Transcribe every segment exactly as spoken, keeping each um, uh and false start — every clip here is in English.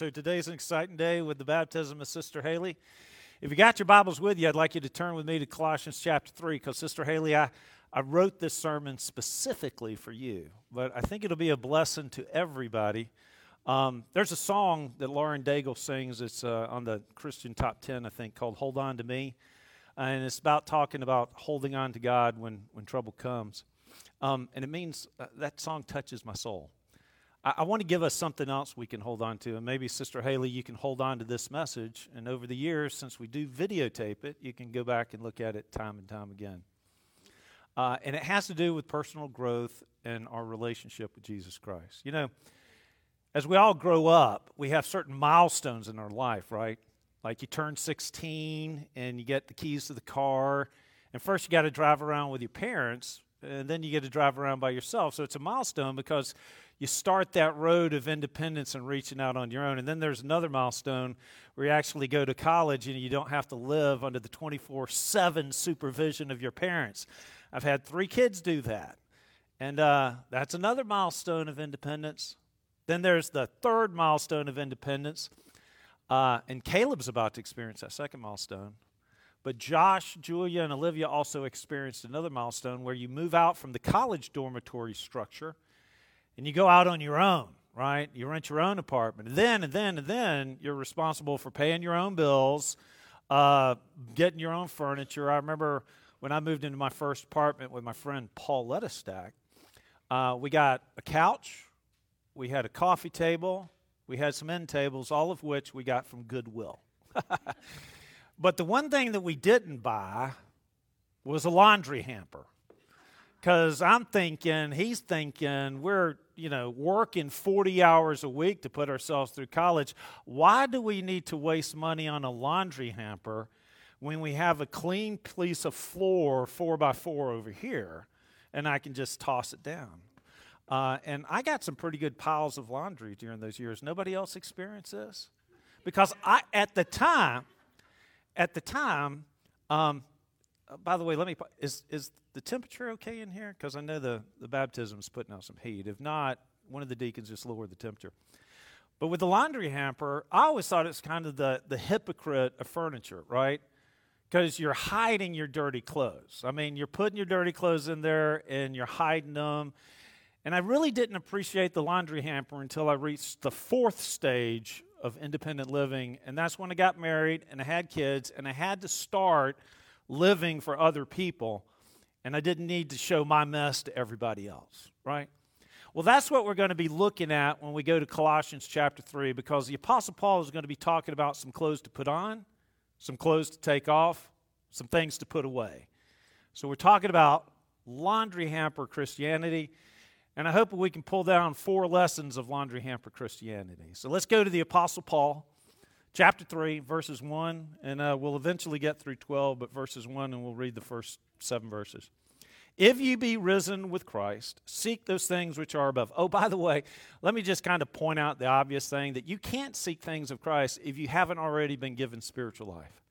So today's an exciting day with the baptism of Sister Haley. If you got your Bibles with you, I'd like you to turn with me to Colossians chapter three, because Sister Haley, I, I wrote this sermon specifically for you, but I think it'll be a blessing to everybody. Um, there's a song that Lauren Daigle sings. It's uh, on the Christian Top ten, I think, called Hold On to Me. And it's about talking about holding on to God when, when trouble comes. Um, and it means uh, that song touches my soul. I, I want to give us something else we can hold on to. And maybe, Sister Haley, you can hold on to this message. And over the years, since we do videotape it, you can go back and look at it time and time again. Uh, and it has to do with personal growth and our relationship with Jesus Christ. You know, as we all grow up, we have certain milestones in our life, right? Like you turn sixteen and you get the keys to the car. And first you got to drive around with your parents, and then you get to drive around by yourself. So it's a milestone because you start that road of independence and reaching out on your own. And then there's another milestone where you actually go to college and you don't have to live under the twenty-four seven supervision of your parents. I've had three kids do that. And uh, that's another milestone of independence. Then there's the third milestone of independence. Uh, and Caleb's about to experience that second milestone. But Josh, Julia, and Olivia also experienced another milestone where you move out from the college dormitory structure and you go out on your own, right? You rent your own apartment. And then, and then, and then you're responsible for paying your own bills, uh, getting your own furniture. I remember when I moved into my first apartment with my friend Paul Lettestack, uh, we got a couch, we had a coffee table, we had some end tables, all of which we got from Goodwill. But the one thing that we didn't buy was a laundry hamper. Because I'm thinking, he's thinking, we're, you know, working forty hours a week to put ourselves through college. Why do we need to waste money on a laundry hamper when we have a clean piece of floor, four by four over here, and I can just toss it down? Uh, and I got some pretty good piles of laundry during those years. Nobody else experienced this? Because I, at the time, at the time, um, uh, by the way, let me, is is the temperature okay in here? Because I know the, the baptism is putting out some heat. If not, one of the deacons just lowered the temperature. But with the laundry hamper, I always thought it's kind of the, the hypocrite of furniture, right? Because you're hiding your dirty clothes. I mean, you're putting your dirty clothes in there and you're hiding them. And I really didn't appreciate the laundry hamper until I reached the fourth stage of independent living, and that's when I got married and I had kids, and I had to start living for other people, and I didn't need to show my mess to everybody else, right? Well, that's what we're going to be looking at when we go to Colossians chapter three, because the Apostle Paul is going to be talking about some clothes to put on, some clothes to take off, some things to put away. So we're talking about laundry hamper Christianity. And I hope we can pull down four lessons of laundry hamper Christianity. So let's go to the Apostle Paul, chapter three, verses one, and uh, we'll eventually get through twelve, but verses one, and we'll read the first seven verses. If ye be risen with Christ, seek those things which are above. Oh, by the way, let me just kind of point out the obvious thing, that you can't seek things of Christ if you haven't already been given spiritual life.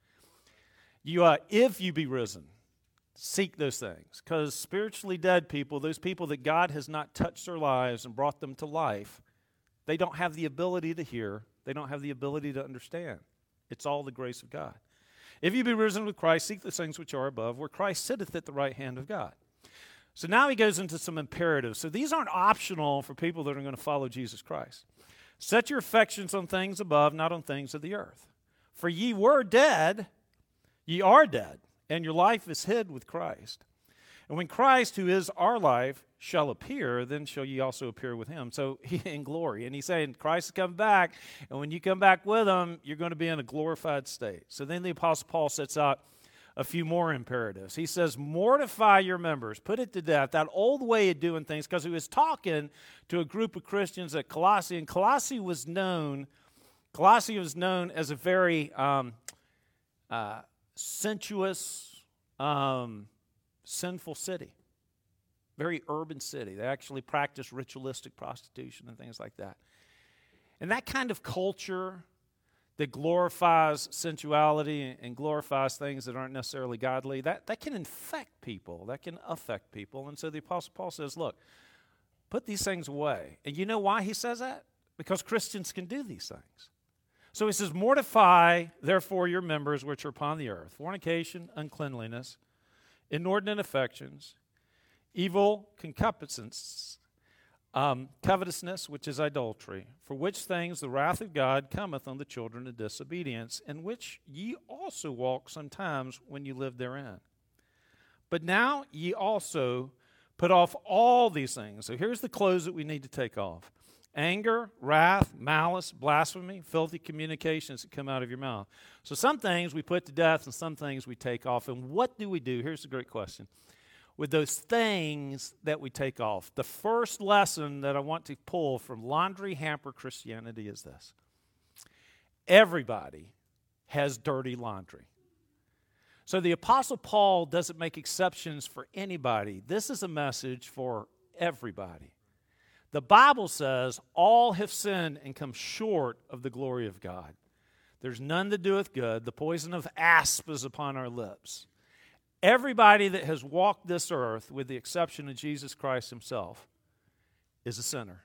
You, uh, if you be risen, seek those things, because spiritually dead people, those people that God has not touched their lives and brought them to life, they don't have the ability to hear. They don't have the ability to understand. It's all the grace of God. If you be risen with Christ, seek the things which are above, where Christ sitteth at the right hand of God. So now he goes into some imperatives. So these aren't optional for people that are going to follow Jesus Christ. Set your affections on things above, not on things of the earth. For ye were dead, ye are dead, and your life is hid with Christ. And when Christ, who is our life, shall appear, then shall ye also appear with him. So he in glory. And he's saying Christ is coming back, and when you come back with him, you're going to be in a glorified state. So then the Apostle Paul sets out a few more imperatives. He says, mortify your members, put it to death, that old way of doing things, because he was talking to a group of Christians at Colossae, and Colossae was known, Colossae was known as a very um, uh, sensuous, um, sinful city. Very urban city. They actually practice ritualistic prostitution and things like that. And that kind of culture that glorifies sensuality and glorifies things that aren't necessarily godly, that, that can infect people. That can affect people. And so the Apostle Paul says, look, put these things away. And you know why he says that? Because Christians can do these things. So he says, mortify, therefore, your members which are upon the earth, fornication, uncleanliness, inordinate affections, evil concupiscence, um, covetousness, which is idolatry, for which things the wrath of God cometh on the children of disobedience, in which ye also walked sometimes when you lived therein. But now ye also put off all these things. So here's the clothes that we need to take off. Anger, wrath, malice, blasphemy, filthy communications that come out of your mouth. So some things we put to death and some things we take off. And what do we do? Here's a great question. With those things that we take off, the first lesson that I want to pull from Laundry Hamper Christianity is this. Everybody has dirty laundry. So the Apostle Paul doesn't make exceptions for anybody. This is a message for everybody. The Bible says, all have sinned and come short of the glory of God. There's none that doeth good. The poison of asp is upon our lips. Everybody that has walked this earth, with the exception of Jesus Christ himself, is a sinner.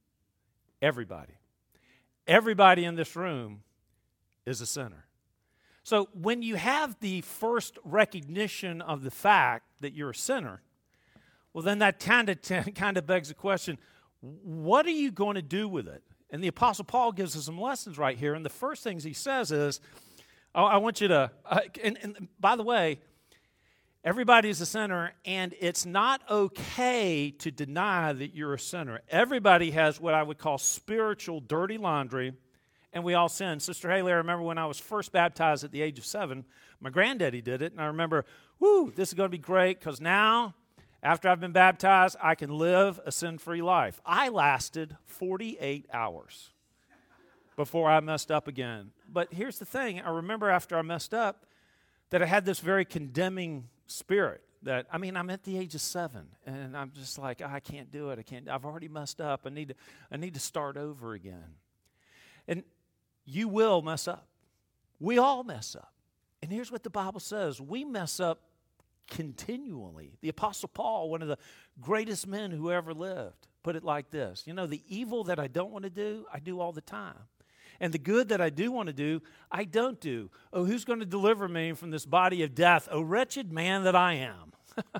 Everybody. Everybody in this room is a sinner. So when you have the first recognition of the fact that you're a sinner, well, then that kind of t- kind of begs the question, what are you going to do with it? And the Apostle Paul gives us some lessons right here. And the first things he says is, oh, I want you to, uh, and, and by the way, everybody's a sinner, and it's not okay to deny that you're a sinner. Everybody has what I would call spiritual dirty laundry, and we all sin. Sister Haley, I remember when I was first baptized at the age of seven, my granddaddy did it, and I remember, whoo, this is going to be great, because now, after I've been baptized, I can live a sin-free life. I lasted forty-eight hours before I messed up again. But here's the thing. I remember after I messed up that I had this very condemning spirit that, I mean, I'm at the age of seven, and I'm just like, oh, I can't do it. I can't. I've already messed up. I need to, I need to start over again. And you will mess up. We all mess up. And here's what the Bible says. We mess up continually. The Apostle Paul, one of the greatest men who ever lived, put it like this. You know, the evil that I don't want to do, I do all the time. And the good that I do want to do, I don't do. Oh, who's going to deliver me from this body of death? Oh, wretched man that I am.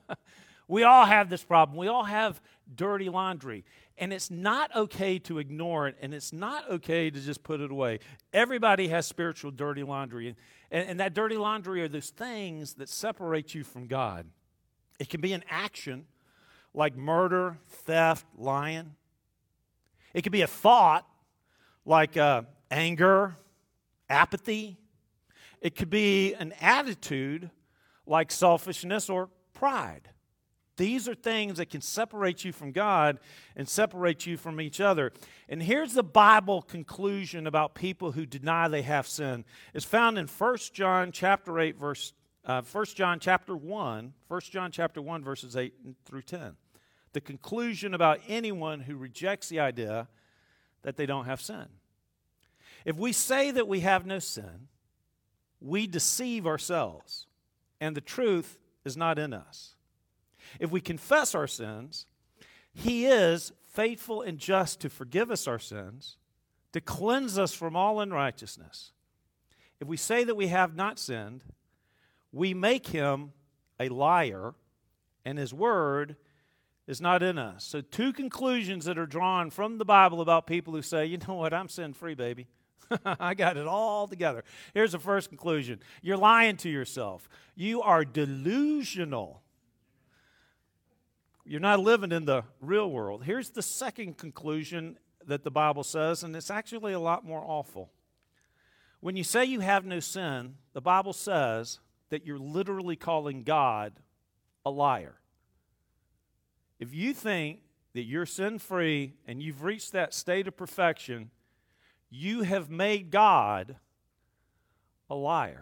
We all have this problem. We all have dirty laundry. And it's not okay to ignore it, and it's not okay to just put it away. Everybody has spiritual dirty laundry. And, and that dirty laundry are those things that separate you from God. It can be an action like murder, theft, lying. It could be a thought like uh, anger, apathy. It could be an attitude like selfishness or pride. These are things that can separate you from God and separate you from each other. And here's the Bible conclusion about people who deny they have sin. It's found in First John chapter eight, verse uh, First John chapter one, First John chapter one, verses eight through ten. The conclusion about anyone who rejects the idea that they don't have sin. If we say that we have no sin, we deceive ourselves, and the truth is not in us. If we confess our sins, He is faithful and just to forgive us our sins, to cleanse us from all unrighteousness. If we say that we have not sinned, we make Him a liar, and His word is not in us. So two conclusions that are drawn from the Bible about people who say, you know what, I'm sin-free, baby. I got it all together. Here's the first conclusion. You're lying to yourself. You are delusional. You're not living in the real world. Here's the second conclusion that the Bible says, and it's actually a lot more awful. When you say you have no sin, the Bible says that you're literally calling God a liar. If you think that you're sin-free and you've reached that state of perfection, you have made God a liar.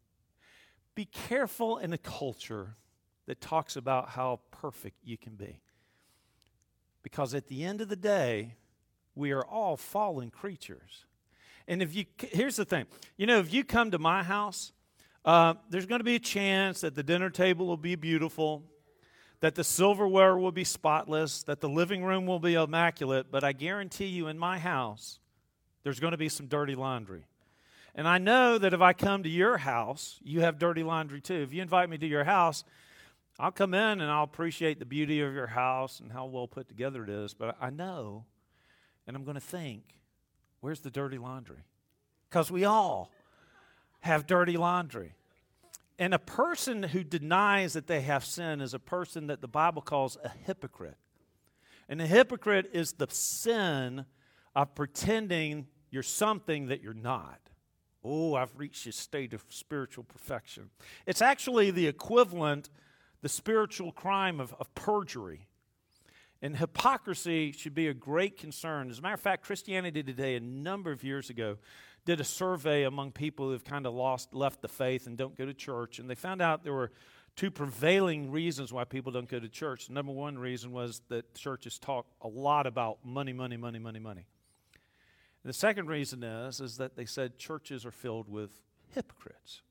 Be careful in a culture that talks about how perfect you can be. Because at the end of the day, we are all fallen creatures. And if you, here's the thing, you know, if you come to my house, uh, there's going to be a chance that the dinner table will be beautiful, that the silverware will be spotless, that the living room will be immaculate, but I guarantee you in my house, there's going to be some dirty laundry. And I know that if I come to your house, you have dirty laundry too. If you invite me to your house, I'll come in and I'll appreciate the beauty of your house and how well put together it is. But I know, and I'm going to think, where's the dirty laundry? Because we all have dirty laundry. And a person who denies that they have sin is a person that the Bible calls a hypocrite. And a hypocrite is the sin of pretending you're something that you're not. Oh, I've reached a state of spiritual perfection. It's actually the equivalent, the spiritual crime of, of perjury. And hypocrisy should be a great concern. As a matter of fact, Christianity Today, a number of years ago, did a survey among people who have kind of lost, left the faith and don't go to church. And they found out there were two prevailing reasons why people don't go to church. The number one reason was that churches talk a lot about money, money, money, money, money. And the second reason is, is that they said churches are filled with hypocrites.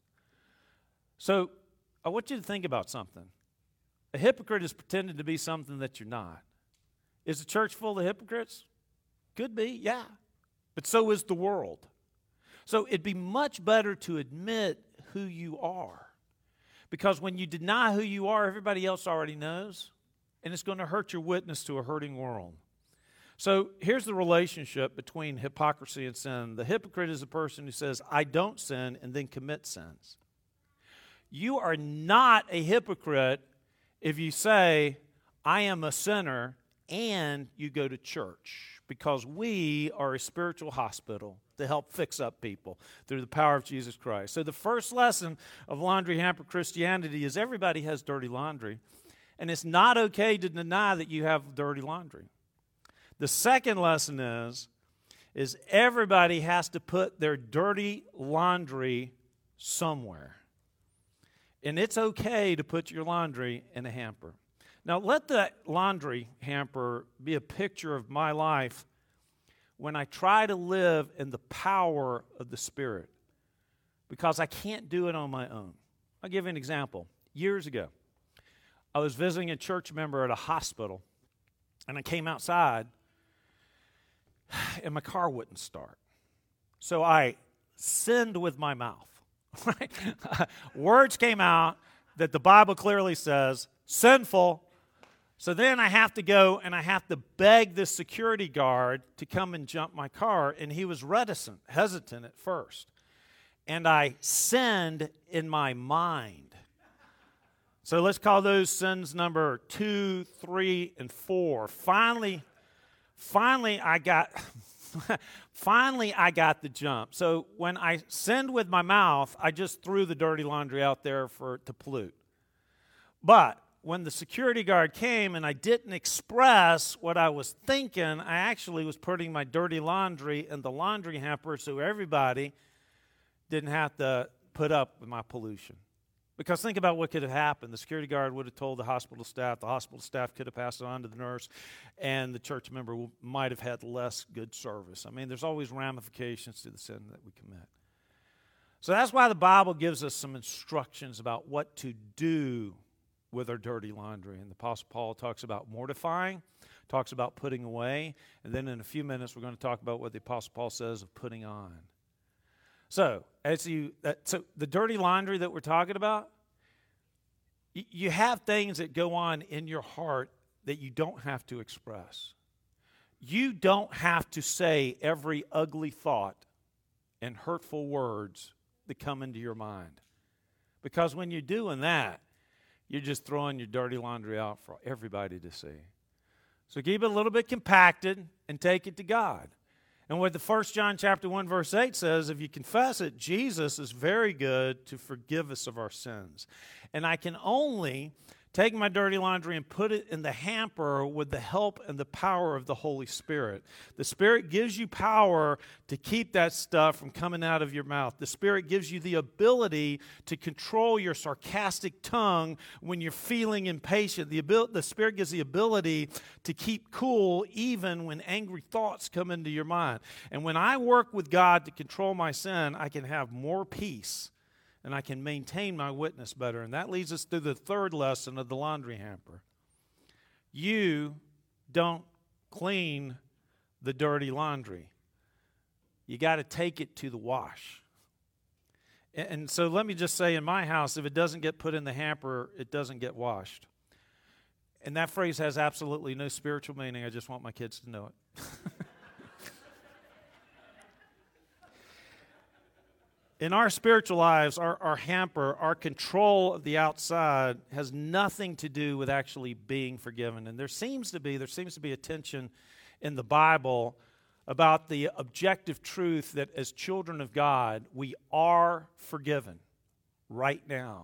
So I want you to think about something. A hypocrite is pretending to be something that you're not. Is the church full of hypocrites? Could be, yeah. But so is the world. So it'd be much better to admit who you are. Because when you deny who you are, everybody else already knows. And it's going to hurt your witness to a hurting world. So here's the relationship between hypocrisy and sin. The hypocrite is a person who says, I don't sin, and then commits sins. You are not a hypocrite if you say, I am a sinner, and you go to church. Because we are a spiritual hospital to help fix up people through the power of Jesus Christ. So the first lesson of Laundry Hamper Christianity is everybody has dirty laundry. And it's not okay to deny that you have dirty laundry. The second lesson is, is everybody has to put their dirty laundry somewhere. And it's okay to put your laundry in a hamper. Now, let that laundry hamper be a picture of my life when I try to live in the power of the Spirit, because I can't do it on my own. I'll give you an example. Years ago, I was visiting a church member at a hospital, and I came outside, and my car wouldn't start. So I sinned with my mouth. Right? Words came out that the Bible clearly says, sinful. So then I have to go and I have to beg the security guard to come and jump my car. And he was reticent, hesitant at first. And I sinned in my mind. So let's call those sins number two, three, and four. Finally, finally I got... Finally, I got the jump. So when I sinned with my mouth, I just threw the dirty laundry out there for to pollute. But when the security guard came and I didn't express what I was thinking, I actually was putting my dirty laundry in the laundry hamper so everybody didn't have to put up with my pollution. Because think about what could have happened. The security guard would have told the hospital staff. The hospital staff could have passed it on to the nurse, and the church member might have had less good service. I mean, there's always ramifications to the sin that we commit. So that's why the Bible gives us some instructions about what to do with our dirty laundry. And the Apostle Paul talks about mortifying, talks about putting away, and then in a few minutes we're going to talk about what the Apostle Paul says of putting on. So, as you, uh, so the dirty laundry that we're talking about, y- you have things that go on in your heart that you don't have to express. You don't have to say every ugly thought and hurtful words that come into your mind. Because when you're doing that, you're just throwing your dirty laundry out for everybody to see. So keep it a little bit compacted and take it to God. And what the First John chapter one verse eight says, if you confess it, Jesus is very good to forgive us of our sins. And I can only take my dirty laundry and put it in the hamper with the help and the power of the Holy Spirit. The Spirit gives you power to keep that stuff from coming out of your mouth. The Spirit gives you the ability to control your sarcastic tongue when you're feeling impatient. The, abil- the Spirit gives the ability to keep cool even when angry thoughts come into your mind. And when I work with God to control my sin, I can have more peace. And I can maintain my witness better. And that leads us to the third lesson of the laundry hamper. You don't clean the dirty laundry. You got to take it to the wash. And, and so let me just say, in my house, if it doesn't get put in the hamper, it doesn't get washed. And that phrase has absolutely no spiritual meaning. I just want my kids to know it. In our spiritual lives, our, our hamper, our control of the outside has nothing to do with actually being forgiven. And there seems to be, there seems to be a tension in the Bible about the objective truth that as children of God, we are forgiven right now,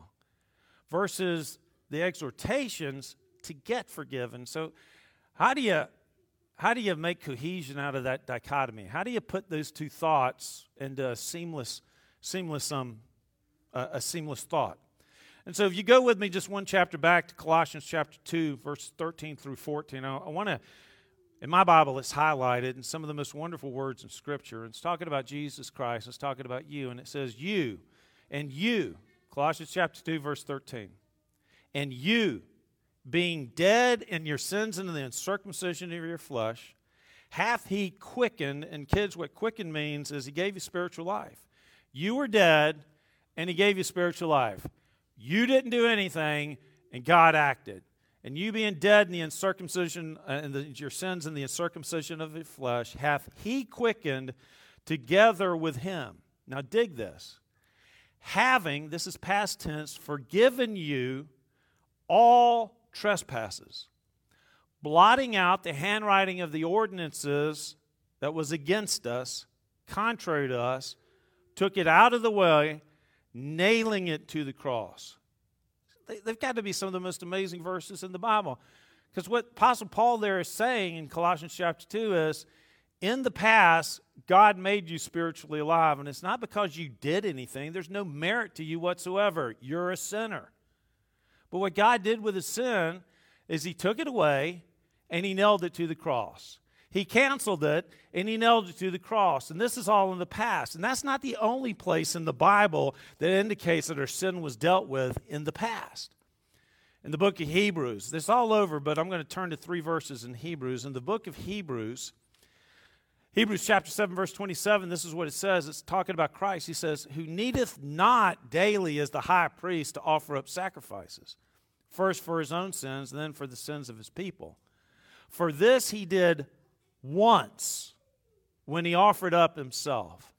versus the exhortations to get forgiven. So how do you how do you make cohesion out of that dichotomy? How do you put those two thoughts into a seamless seamless um uh, a seamless thought? And so if you go with me just one chapter back to Colossians chapter two, verse thirteen through fourteen, I, I want to, in my Bible it's highlighted in some of the most wonderful words in Scripture. It's talking about Jesus Christ. It's talking about you. And it says you and you, Colossians chapter two, verse thirteen, and you, being dead in your sins and in the uncircumcision of your flesh, hath he quickened. And kids, what quickened means is he gave you spiritual life. You were dead, and he gave you spiritual life. You didn't do anything, and God acted. And you being dead in the uncircumcision, uh, in the, your sins and the uncircumcision of your flesh, hath he quickened together with him. Now dig this. Having, this is past tense, forgiven you all trespasses, blotting out the handwriting of the ordinances that was against us, contrary to us, took it out of the way, nailing it to the cross. They, they've got to be some of the most amazing verses in the Bible. Because what Apostle Paul there is saying in Colossians chapter two is, in the past, God made you spiritually alive. And it's not because you did anything. There's no merit to you whatsoever. You're a sinner. But what God did with his sin is he took it away and he nailed it to the cross. He canceled it and he nailed it to the cross. And this is all in the past. And that's not the only place in the Bible that indicates that our sin was dealt with in the past. In the book of Hebrews, this is all over, but I'm going to turn to three verses in Hebrews. In the book of Hebrews, Hebrews chapter seven, verse twenty-seven, this is what it says. It's talking about Christ. He says, who needeth not daily as the high priest to offer up sacrifices, first for his own sins, and then for the sins of his people. For this he did once when he offered up himself.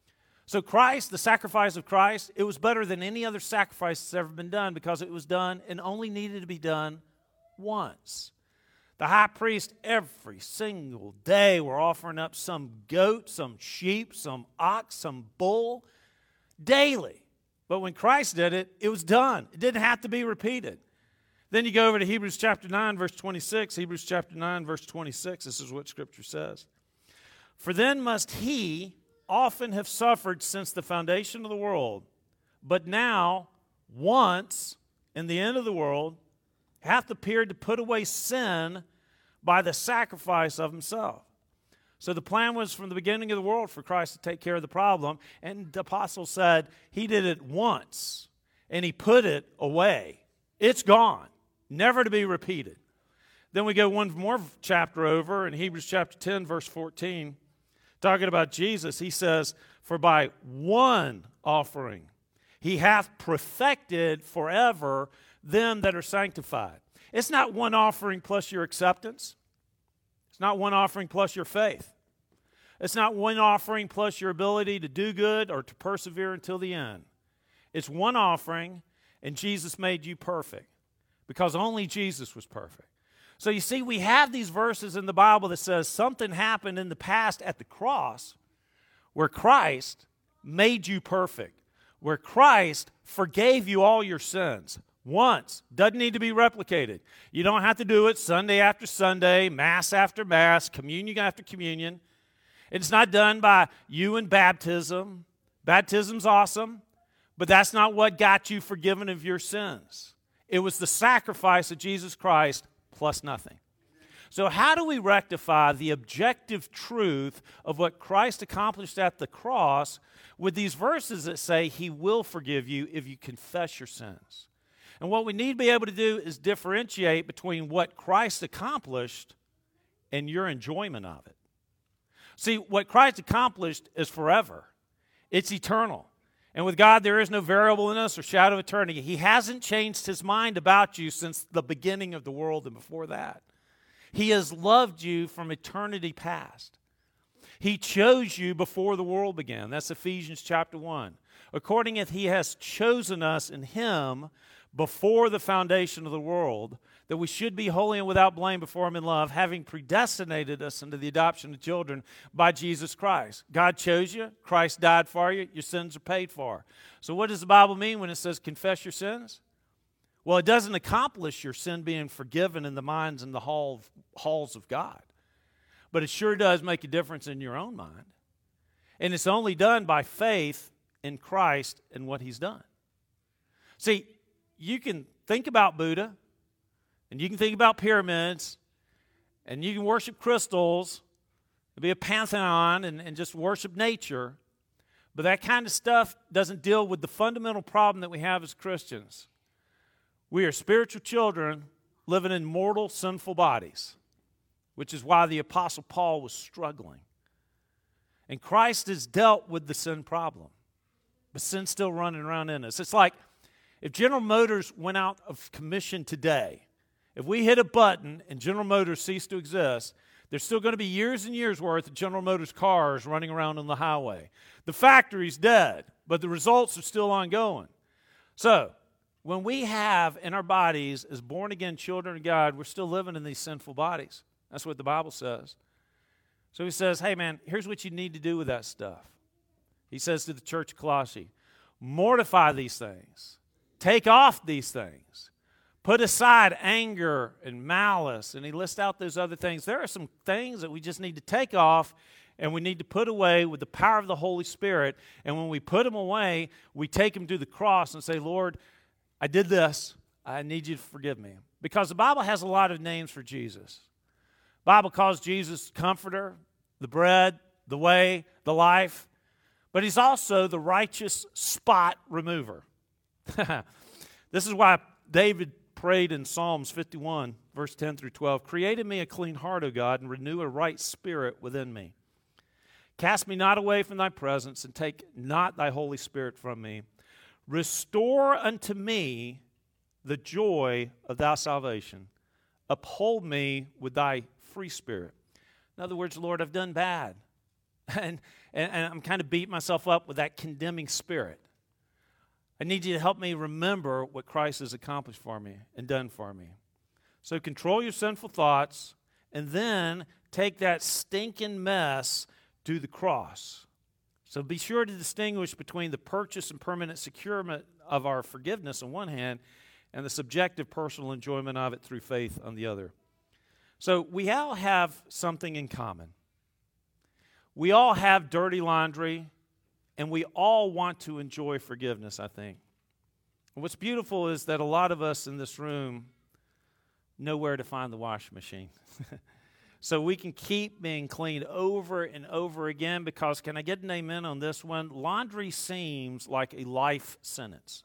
So Christ, the sacrifice of Christ, it was better than any other sacrifice that's ever been done because it was done and only needed to be done once. The high priest every single day were offering up some goat, some sheep, some ox, some bull daily. But when Christ did it, it was done. It didn't have to be repeated. Then you go over to Hebrews chapter nine, verse twenty-six. Hebrews chapter nine, verse twenty-six. This is what Scripture says. For then must he often have suffered since the foundation of the world, but now, once, in the end of the world, hath appeared to put away sin by the sacrifice of himself. So the plan was from the beginning of the world for Christ to take care of the problem, and the apostle said he did it once, and he put it away. It's gone, never to be repeated. Then we go one more chapter over in Hebrews chapter ten, verse fourteen, talking about Jesus. He says, for by one offering he hath perfected forever them that are sanctified. It's not one offering plus your acceptance. It's not one offering plus your faith. It's not one offering plus your ability to do good or to persevere until the end. It's one offering, and Jesus made you perfect because only Jesus was perfect. So you see, we have these verses in the Bible that says something happened in the past at the cross where Christ made you perfect, where Christ forgave you all your sins. Once. Doesn't need to be replicated. You don't have to do it Sunday after Sunday, Mass after Mass, communion after communion. It's not done by you in baptism. Baptism's awesome, but that's not what got you forgiven of your sins. It was the sacrifice of Jesus Christ plus nothing. So how do we rectify the objective truth of what Christ accomplished at the cross with these verses that say he will forgive you if you confess your sins? And what we need to be able to do is differentiate between what Christ accomplished and your enjoyment of it. See, what Christ accomplished is forever. It's eternal. And with God, there is no variableness or shadow of eternity. He hasn't changed his mind about you since the beginning of the world and before that. He has loved you from eternity past. He chose you before the world began. That's Ephesians chapter one. According as he has chosen us in him before the foundation of the world, that we should be holy and without blame before him in love, having predestinated us into the adoption of children by Jesus Christ. God chose you. Christ died for you. Your sins are paid for. So what does the Bible mean when it says confess your sins? Well, it doesn't accomplish your sin being forgiven in the minds and the hall, halls of God. But it sure does make a difference in your own mind. And it's only done by faith in Christ and what he's done. See, you can think about Buddha, and you can think about pyramids, and you can worship crystals, and be a pantheon, and, and just worship nature. But that kind of stuff doesn't deal with the fundamental problem that we have as Christians. We are spiritual children living in mortal, sinful bodies, which is why the Apostle Paul was struggling. And Christ has dealt with the sin problem, but sin's still running around in us. It's like if General Motors went out of commission today, if we hit a button and General Motors ceased to exist, there's still going to be years and years worth of General Motors cars running around on the highway. The factory's dead, but the results are still ongoing. So, when we have in our bodies as born-again children of God, we're still living in these sinful bodies. That's what the Bible says. So he says, hey man, here's what you need to do with that stuff. He says to the church of Colossae, mortify these things. Take off these things. Put aside anger and malice. And he lists out those other things. There are some things that we just need to take off and we need to put away with the power of the Holy Spirit. And when we put them away, we take them to the cross and say, Lord, I did this. I need you to forgive me. Because the Bible has a lot of names for Jesus. The Bible calls Jesus Comforter, the bread, the way, the life. But he's also the righteous spot remover. This is why David prayed in Psalms fifty-one, verse ten through twelve, create in me a clean heart, O God, and renew a right spirit within me. Cast me not away from thy presence, and take not thy Holy Spirit from me. Restore unto me the joy of thy salvation. Uphold me with thy free spirit. In other words, Lord, I've done bad. And, and, and I'm kind of beating myself up with that condemning spirit. I need you to help me remember what Christ has accomplished for me and done for me. So control your sinful thoughts and then take that stinking mess to the cross. So be sure to distinguish between the purchase and permanent securement of our forgiveness on one hand and the subjective personal enjoyment of it through faith on the other. So we all have something in common. We all have dirty laundry, and we all want to enjoy forgiveness, I think. And what's beautiful is that a lot of us in this room know where to find the washing machine. So we can keep being cleaned over and over again because, can I get an amen on this one? Laundry seems like a life sentence.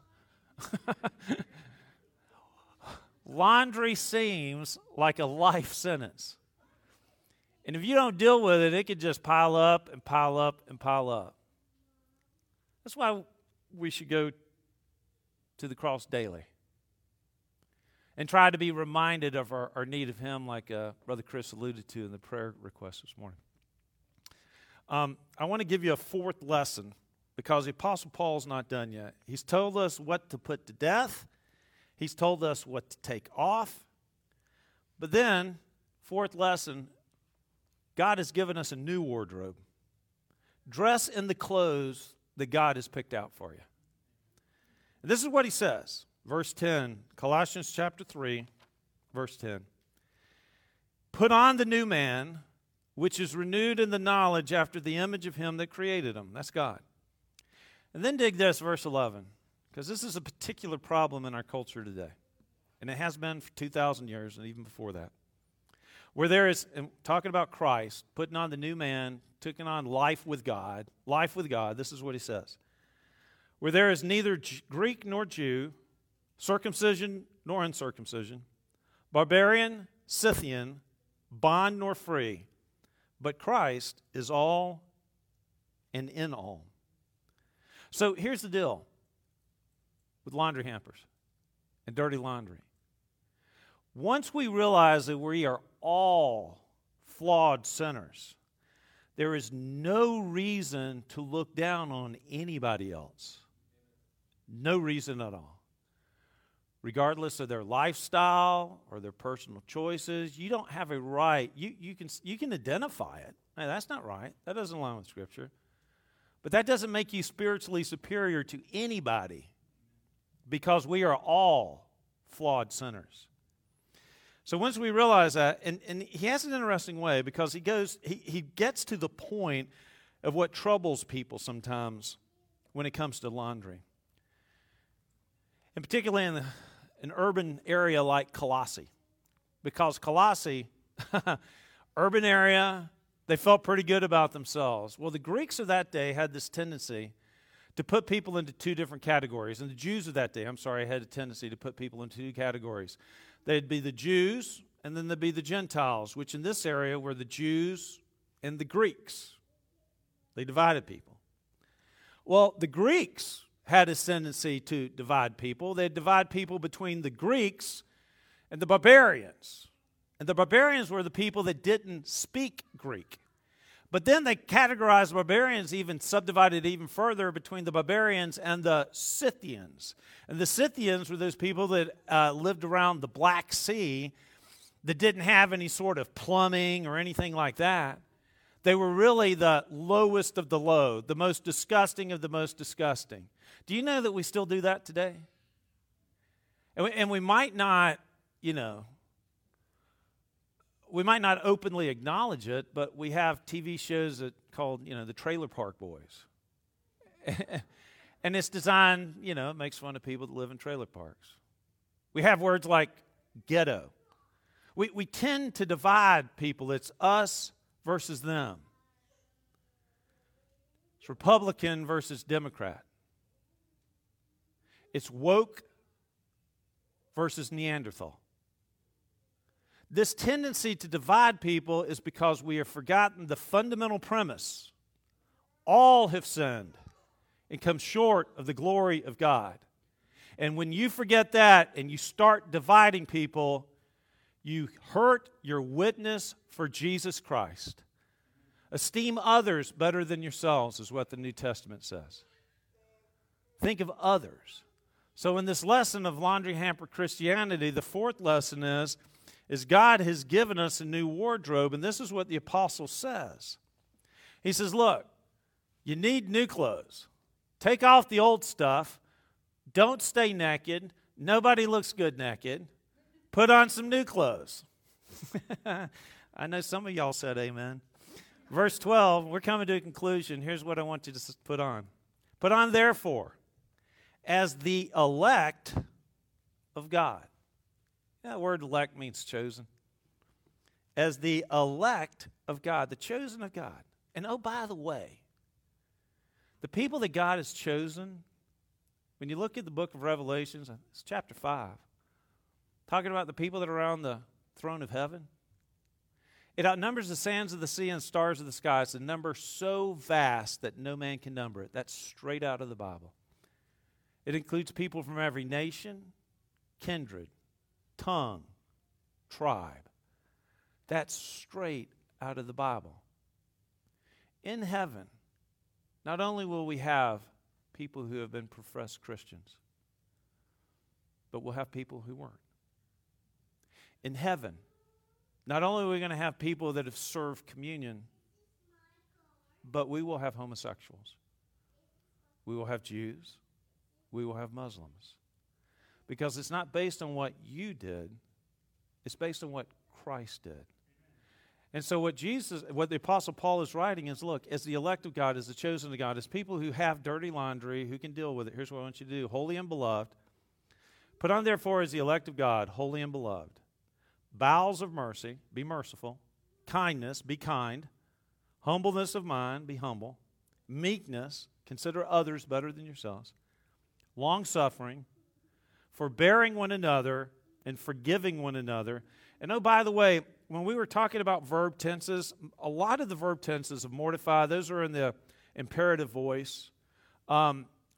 Laundry seems like a life sentence. And if you don't deal with it, it could just pile up and pile up and pile up. That's why we should go to the cross daily and try to be reminded of our, our need of him, like uh, Brother Chris alluded to in the prayer request this morning. Um, I want to give you a fourth lesson because the Apostle Paul's not done yet. He's told us what to put to death. He's told us what to take off. But then, fourth lesson, God has given us a new wardrobe. Dress in the clothes that God has picked out for you. And this is what he says. Verse ten, Colossians chapter three, verse ten. Put on the new man, which is renewed in the knowledge after the image of him that created him. That's God. And then dig this, verse eleven, because this is a particular problem in our culture today. And it has been for two thousand years and even before that. Where there is, and talking about Christ, putting on the new man, taking on life with God, life with God, this is what he says. Where there is neither Greek nor Jew, circumcision nor uncircumcision, barbarian, Scythian, bond nor free, but Christ is all and in all. So here's the deal with laundry hampers and dirty laundry. Once we realize that we are all flawed sinners, there is no reason to look down on anybody else. No reason at all. Regardless of their lifestyle or their personal choices, you don't have a right. You, you, can, you can identify it. Hey, that's not right. That doesn't align with Scripture. But that doesn't make you spiritually superior to anybody, because we are all flawed sinners. So once we realize that, and, and he has an interesting way, because he goes, he, he gets to the point of what troubles people sometimes when it comes to laundry. And particularly in the, an urban area like Colossae. Because Colossae, urban area, they felt pretty good about themselves. Well, the Greeks of that day had this tendency to put people into two different categories. And the Jews of that day, I'm sorry, had a tendency to put people into two categories. They'd be the Jews, and then there'd be the Gentiles, which in this area were the Jews and the Greeks. They divided people. Well, the Greeks had a tendency to divide people. They'd divide people between the Greeks and the barbarians. And the barbarians were the people that didn't speak Greek. But then they categorized barbarians, even subdivided even further between the barbarians and the Scythians. And the Scythians were those people that uh, lived around the Black Sea that didn't have any sort of plumbing or anything like that. They were really the lowest of the low, the most disgusting of the most disgusting. Do you know that we still do that today? And we, and we might not, you know, we might not openly acknowledge it, but we have T V shows that called, you know, the Trailer Park Boys. And it's designed, you know, it makes fun of people that live in trailer parks. We have words like ghetto. We, we tend to divide people. It's us versus them. It's Republican versus Democrat. It's woke versus Neanderthal. This tendency to divide people is because we have forgotten the fundamental premise. All have sinned and come short of the glory of God. And when you forget that and you start dividing people, you hurt your witness for Jesus Christ. Esteem others better than yourselves is what the New Testament says. Think of others. So in this lesson of laundry hamper Christianity, the fourth lesson is, is God has given us a new wardrobe, and this is what the apostle says. He says, look, you need new clothes. Take off the old stuff. Don't stay naked. Nobody looks good naked. Put on some new clothes. I know some of y'all said amen. Verse twelve, we're coming to a conclusion. Here's what I want you to put on. Put on, therefore, as the elect of God. That word elect means chosen. As the elect of God, the chosen of God. And oh, by the way, the people that God has chosen, when you look at the book of Revelations, it's chapter five, talking about the people that are around the throne of heaven. It outnumbers the sands of the sea and stars of the sky. It's a number so vast that no man can number it. That's straight out of the Bible. It includes people from every nation, kindred, tongue, tribe. That's straight out of the Bible. In heaven, not only will we have people who have been professed Christians, but we'll have people who weren't. In heaven, not only are we going to have people that have served communion, but we will have homosexuals. We will have Jews. We will have Muslims. Because it's not based on what you did. It's based on what Christ did. And so what Jesus, what the Apostle Paul is writing is, look, as the elect of God, as the chosen of God, as people who have dirty laundry, who can deal with it, here's what I want you to do. Holy and beloved. Put on, therefore, as the elect of God, holy and beloved, bowels of mercy, be merciful, kindness, be kind, humbleness of mind, be humble, meekness, consider others better than yourselves, long-suffering, forbearing one another, and forgiving one another. And oh, by the way, when we were talking about verb tenses, a lot of the verb tenses of mortify, those are in the imperative voice. Um,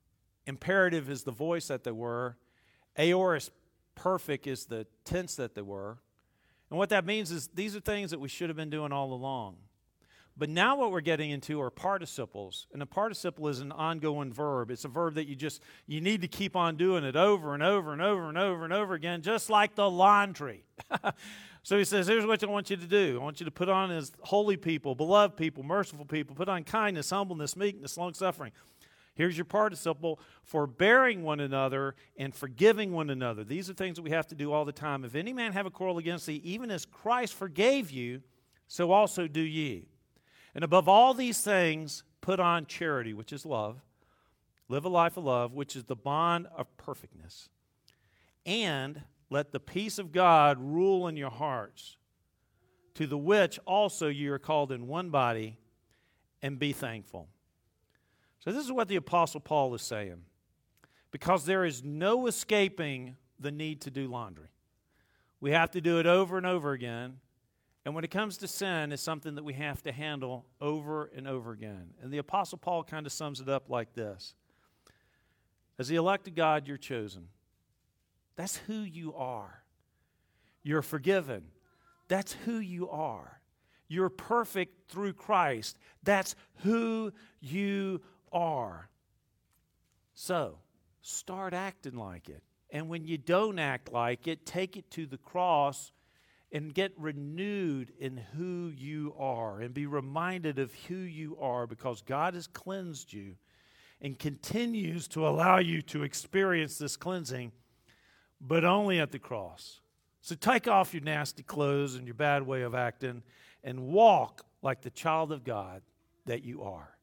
Imperative is the voice that they were. Aorist perfect is the tense that they were. And what that means is these are things that we should have been doing all along. But now what we're getting into are participles. And a participle is an ongoing verb. It's a verb that you just, you need to keep on doing it over and over and over and over and over again, just like the laundry. So he says, here's what I want you to do. I want you to put on as holy people, beloved people, merciful people. Put on kindness, humbleness, meekness, long-suffering. Here's your participle, forbearing one another and forgiving one another. These are things that we have to do all the time. If any man have a quarrel against thee, even as Christ forgave you, so also do ye. And above all these things, put on charity, which is love. Live a life of love, which is the bond of perfectness. And let the peace of God rule in your hearts, to the which also you are called in one body, and be thankful. So this is what the Apostle Paul is saying. Because there is no escaping the need to do laundry. We have to do it over and over again. And when it comes to sin, it's something that we have to handle over and over again. And the Apostle Paul kind of sums it up like this. As the elect of God, you're chosen. That's who you are. You're forgiven. That's who you are. You're perfect through Christ. That's who you are. So, start acting like it. And when you don't act like it, take it to the cross and get renewed in who you are and be reminded of who you are, because God has cleansed you and continues to allow you to experience this cleansing, but only at the cross. So take off your nasty clothes and your bad way of acting and walk like the child of God that you are.